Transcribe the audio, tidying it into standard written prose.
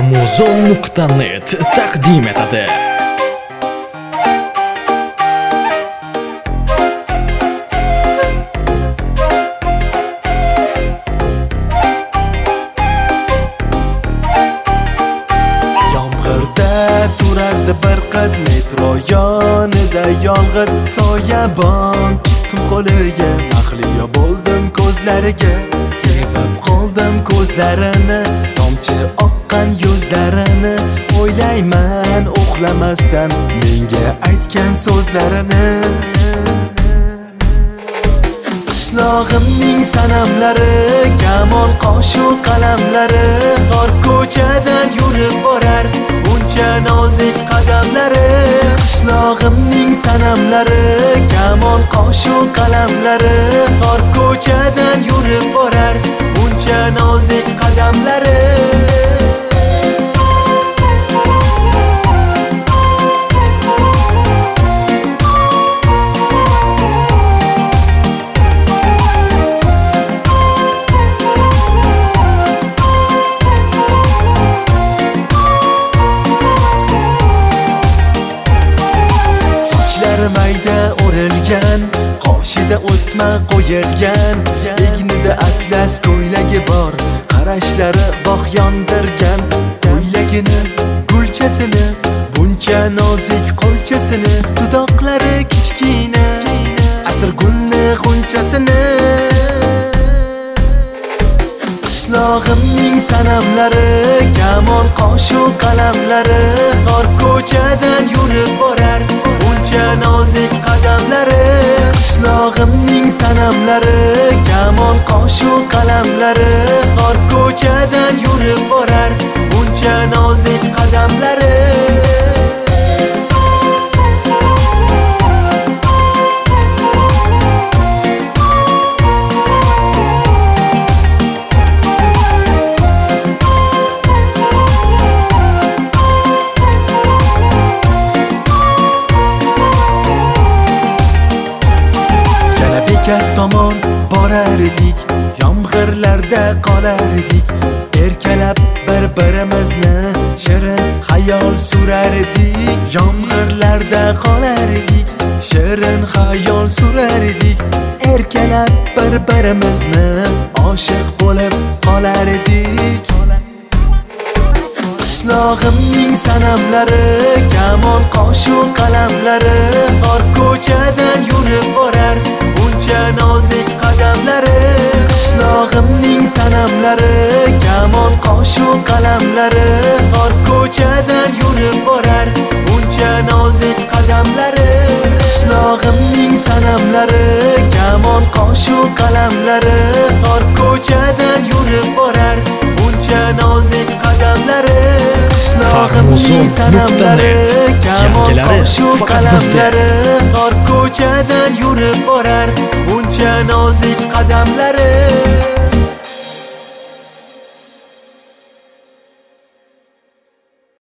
Farmuzon.net taqdim etadi. Turardi bir qiz metro yonida yolg'iz soyabon tutdim qo'liga mahliyo bo'ldim ko'zlariga sevib qoldim ko'zlarini tomchi oqqan yuzlarini o'ylayman uxlamasdan menga aytgan so'zlarini qishlog'imning sanamlari kamon qoshu qalamlari tor ko'chadan yurib borar buncha nozik qadamlari qishlog'imning sanamlari kamon qoshu qalamlari tor ko'chadan yurib borar buncha nozik qadamlari mayda o'rilgan qoshida o'sma qo'yilgan egnida atlas ko'ylagi bor qarashlari bog' yondirgan ko'ylagini gulchasini buncha nozik qo'lchasini dudoqlari kichkina atirgulni g'unchasini qishlog'imning sanamlari kamon qoshu qalamlari tor ko'chadan yurib borar buncha nozik qadamlari qishlog'imning sanamlari kamon qoshu qalamlari tor ko'chadan yurib borar buncha nozik qadamlari bekat tomon borar edik yomg'irlarda qolar edik erkalab bir-birimizni shirin xayol surar edik yomg'irlarda qolar edik shirin xayol surar edik erkalab bir-birimizni oshiq bo'lib qolar edik qishlog'imning sanamlari kamon qoshu qalamlari tor ko'chadan yurib borar buncha nozik qadamlari qishlog'imning sanamlari kamon qoshu qalamlari tor ko'chadan yurib borar buncha nozik qadamlari qishlog'imning sanamlari kamon qoshu qalamlari tor ko'chadan yurib borar buncha nozik qadamlari qishlog'imning sanamlari kamon qoshu qalamlari tor ko'chadan yurib borar buncha nozik qadamlari